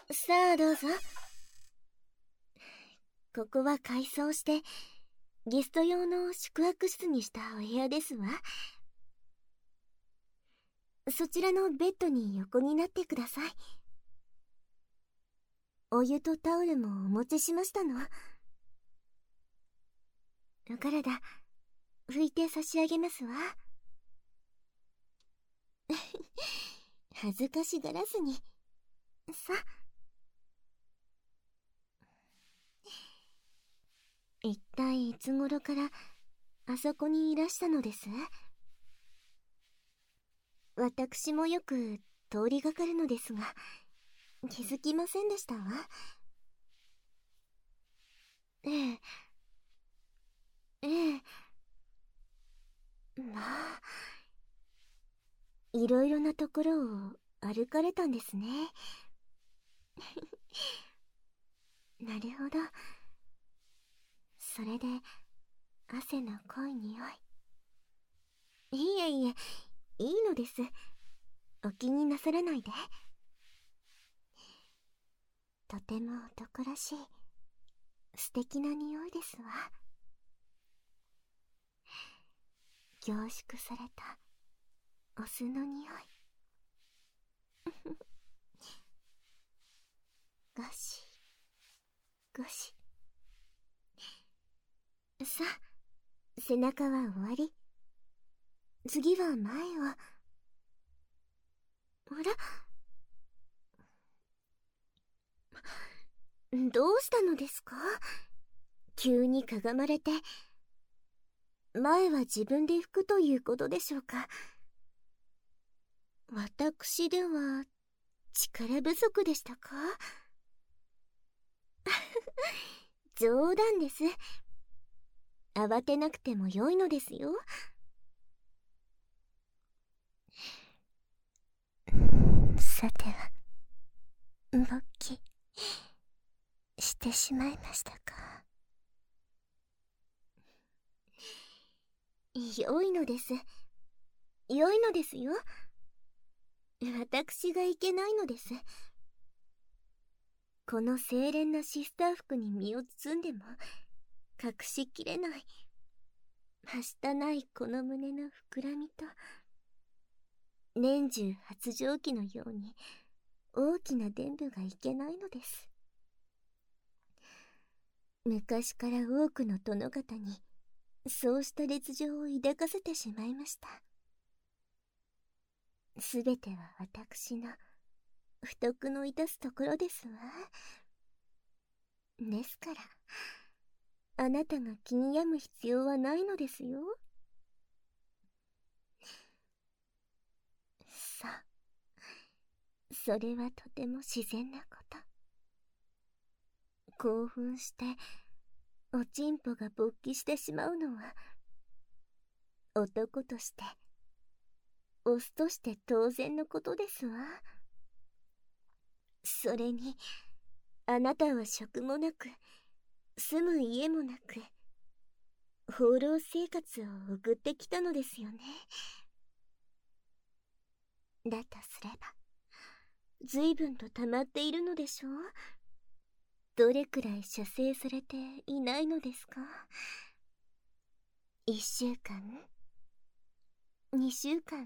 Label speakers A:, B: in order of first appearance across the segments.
A: さあどうぞ。ここは改装してゲスト用の宿泊室にしたお部屋ですわ。そちらのベッドに横になってください。お湯とタオルもお持ちしましたの。お体拭いて差し上げますわ。恥ずかしがらずに。さ。一体いつ頃からあそこにいらしたのです？私もよく通りがかるのですが、気づきませんでしたわ。ええ、ええ。まあ、いろいろなところを歩かれたんですね。なるほど。それで汗の濃い匂い。いえいえ、いいのです。お気になさらないで。とても男らしい素敵な匂いですわ。凝縮されたお酢の匂い。ゴシゴシ。さあ、背中は終わり。次は前を。あら、どうしたのですか？急にかがまれて。前は自分で拭くということでしょうか？私では力不足でしたか？冗談です。慌てなくても良いのですよ。さては、勃起してしまいましたか？良いのです。良いのですよ。私がいけないのです。この清廉なシスター服に身を包んでも隠しきれないはしたないこの胸の膨らみと、年中発情期のように大きな伝部がいけないのです。昔から多くの殿方にそうした烈情を抱かせてしまいました。すべては私の不徳の致すところですわ。ですから、あなたが気に病む必要はないのですよ。さあ、それはとても自然なこと。興奮しておちんぽが勃起してしまうのは男としてオスとして当然のことですわ。それにあなたは職もなく住む家もなく放浪生活を送ってきたのですよね。だとすれば随分と溜まっているのでしょう。どれくらい射精されていないのですか？1週間2週間。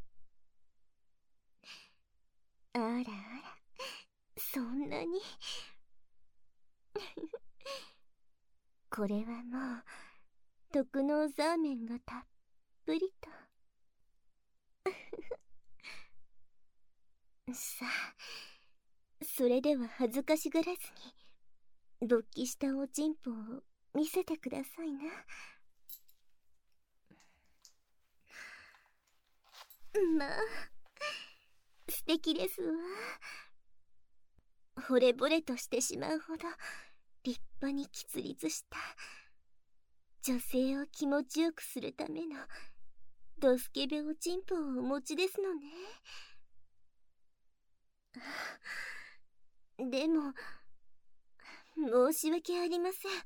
A: あらあら、そんなに。これはもう特納ザーメンがたっぷりと。さあ、それでは恥ずかしがらずに勃起したおちんぽを見せてくださいな。まあ、素敵ですわ。惚れ惚れとしてしまうほど立派に喫立した女性を気持ちよくするためのドスケベおちんぽをお持ちですのね。でも申し訳ありません。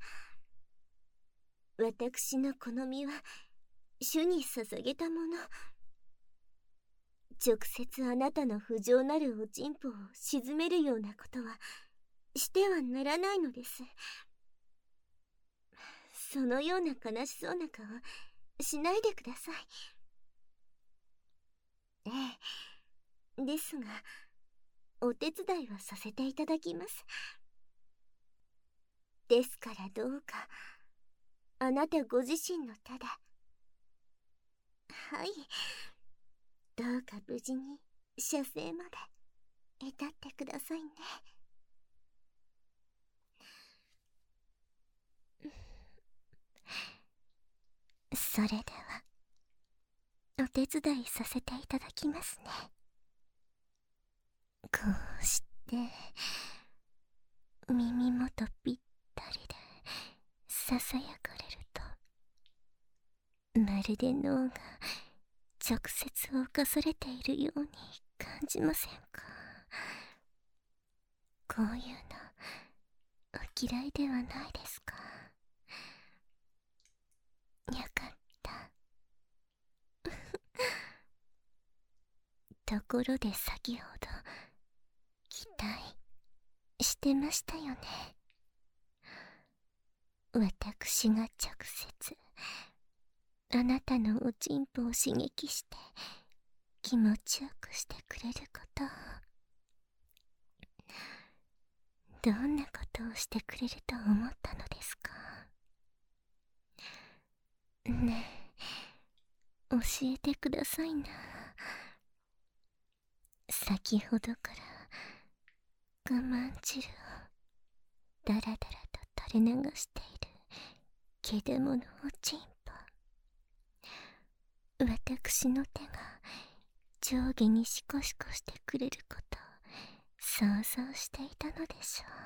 A: 私の好みは主に捧げたもの。 直接あなたの不浄なるおちんぽを沈めるようなことはしてはならないのです。そのような悲しそうな顔しないでください。ええ、ですがお手伝いはさせていただきます。ですからどうかあなたご自身の手で、はい、どうか無事に射精まで至ってくださいね。それではお手伝いさせていただきますね。こうして耳元ぴったりでささやかれると、まるで脳が直接侵されているように感じませんか？こういうのお嫌いではないですか？よかった。ところで先ほど期待してましたよね。私が直接あなたのおちんぽを刺激して気持ちよくしてくれることを、どんなことをしてくれると思ったのですか？ねえ、教えてくださいな。先ほどから我慢汁をだらだらと垂れ流している毛玉のおちんぽ、私の手が上下にシコシコしてくれることを想像していたのでしょ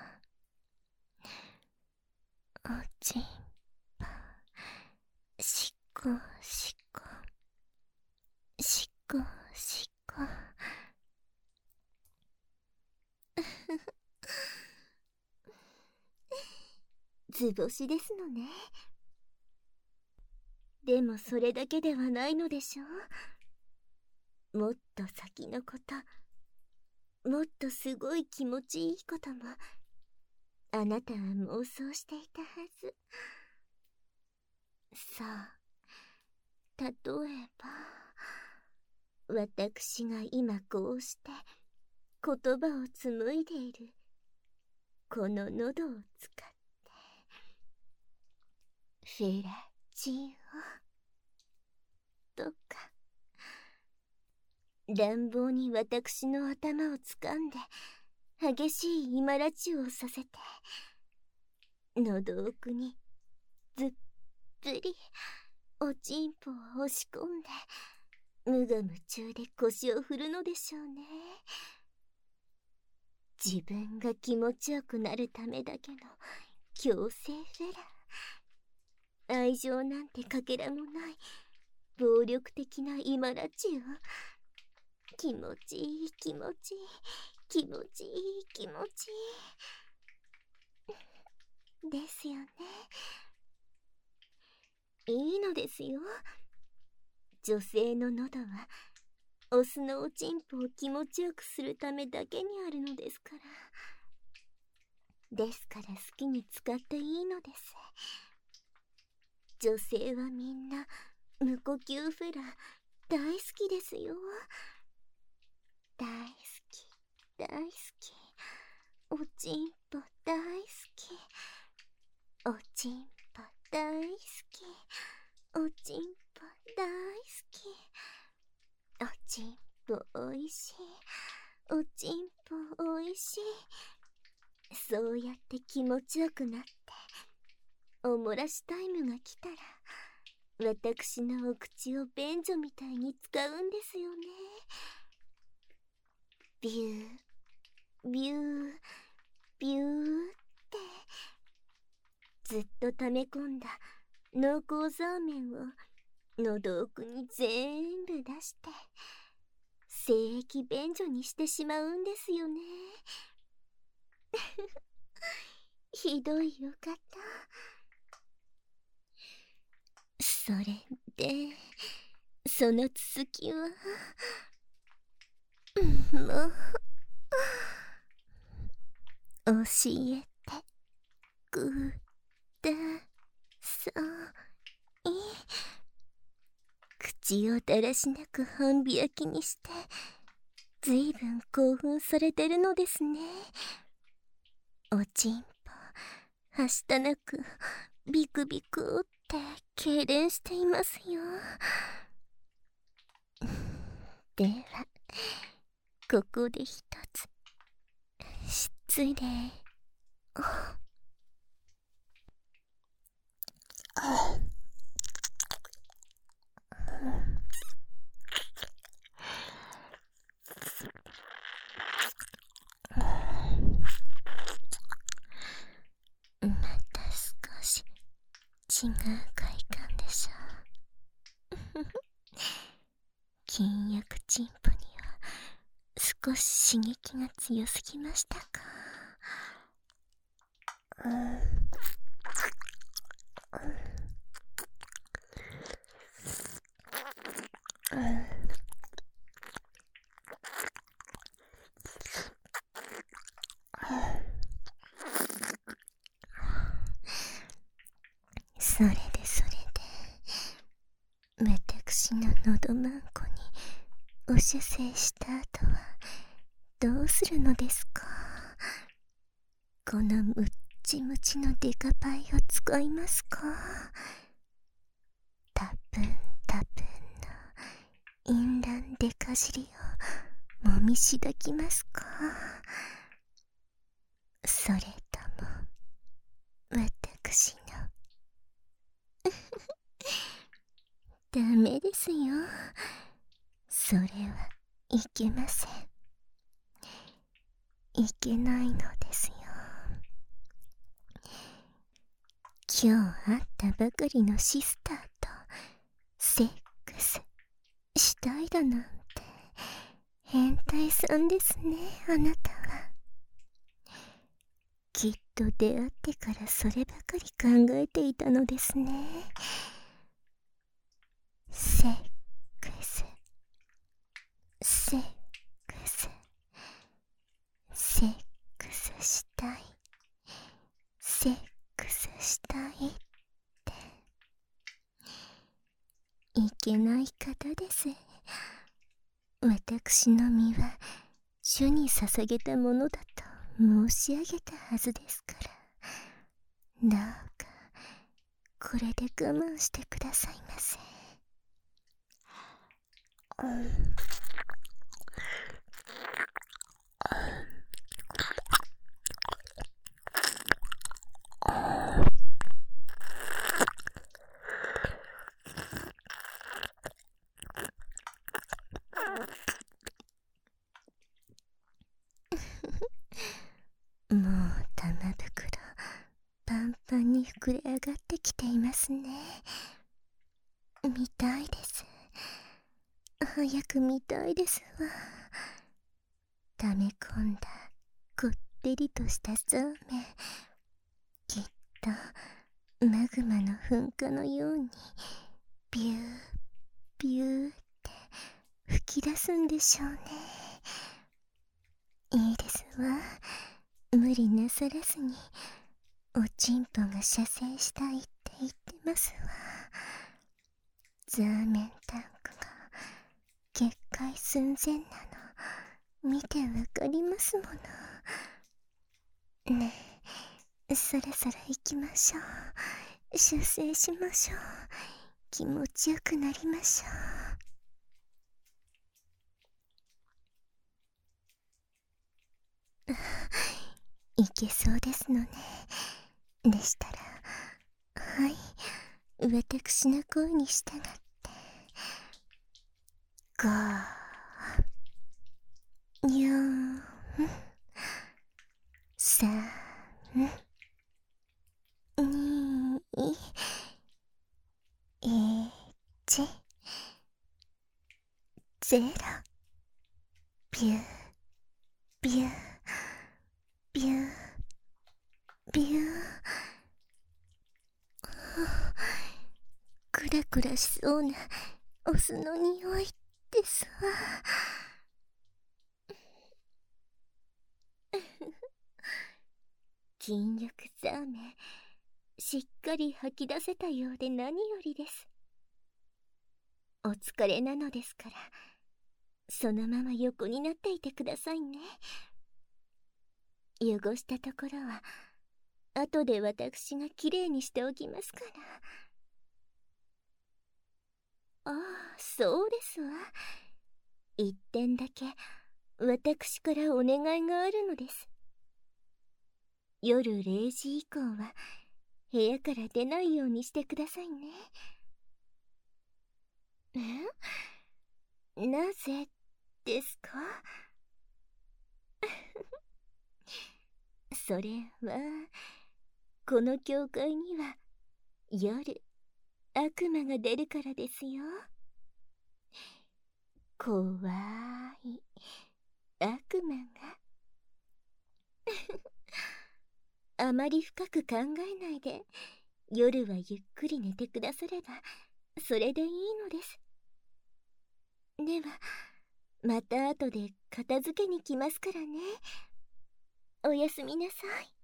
A: う。おちんぽ、しこしこしこしこ図星ですのね。でもそれだけではないのでしょう。もっと先のこと、もっとすごい気持ちいいこともあなたは妄想していたはず。さあ、例えば私が今こうして言葉を紡いでいるこの喉を使ってフェラチオとか、乱暴に私の頭を掴んで激しい今ラチをさせて、喉奥にずっぷりおちんぽを押し込んで無我夢中で腰を振るのでしょうね。自分が気持ちよくなるためだけの強制フェラ、愛情なんてかけらもない暴力的な今ラチを気持ちいい気持ちいい気持ちいい気持ちいいですよね。いいのですよ。女性の喉はオスのおちんぽを気持ちよくするためだけにあるのですから。ですから好きに使っていいのです。女性はみんな無呼吸フェラ大好きですよ。大好き大好き、おちんぽ大好き、おちんぽ大好き、おちんぽ大好き、おちんぽおいしい、おちんぽおいしい。そうやって気持ちよくなっておもらしタイムが来たら私のお口を便所みたいに使うんですよね。ビュービュービューってずっと溜め込んだ濃厚ザーメンを喉奥に全部出して精液便所にしてしまうんですよね。ひどいお方。それでその続きはも教えてください。口をだらしなく半開きにしてずいぶん興奮されてるのですね。おちんぽはしたなくビクビクって痙攣していますよ。ではここで一つ失礼を。また少し違う快感でしょう。金薬チンポには少し刺激が強すぎましたか。それで私ののどまんこにお射精した後はどうするのですか。このムッチムチのデカパイを使いますか。タプンタプンの淫乱デカ尻をもみしだきますか。それとも私のダメですよ。それはいけません。いけないのですよ。今日会ったばかりのシスターとセックスしたいだなんて変態さんですね、あなたは。きっと出会ってからそればかり考えていたのですね。セックスセックスセックスしたいセックスしたいっていけない方です。私の身は主に捧げたものだと申し上げたはずですから、どうかこれで我慢してくださいませ。もう玉袋パンパンに膨れ上がってきていますね。見たいです。早く見たいですわ。溜め込んだこってりとしたそうめん、きっとマグマの噴火のようにビュービューって吹き出すんでしょうね。いいですわ。無理なさらずにおちんぽが射精したいって言ってますわ。ザーメンタンクが決壊寸前なの見てわかりますもの。ねえ、そろそろ行きましょう。射精しましょう。気持ちよくなりましょう。いけそうですのね。でしたら、はい、私の声に従ってゴー4 3 2 1 0。ビュービュービュービュー。クラクラしそうなお酢の匂いですわ。 筋力ザーメン、しっかり吐き出せたようで何よりです。お疲れなのですから、そのまま横になっていてくださいね。汚したところは後で私がきれいにしておきますから。ああ、そうですわ。一点だけ私からお願いがあるのです。夜0時以降は部屋から出ないようにしてくださいね。なぜですか？それは、この教会には夜悪魔が出るからですよ。怖い悪魔が。あまり深く考えないで夜はゆっくり寝てくださればそれでいいのです。ではまた後で片付けに来ますからね。おやすみなさい。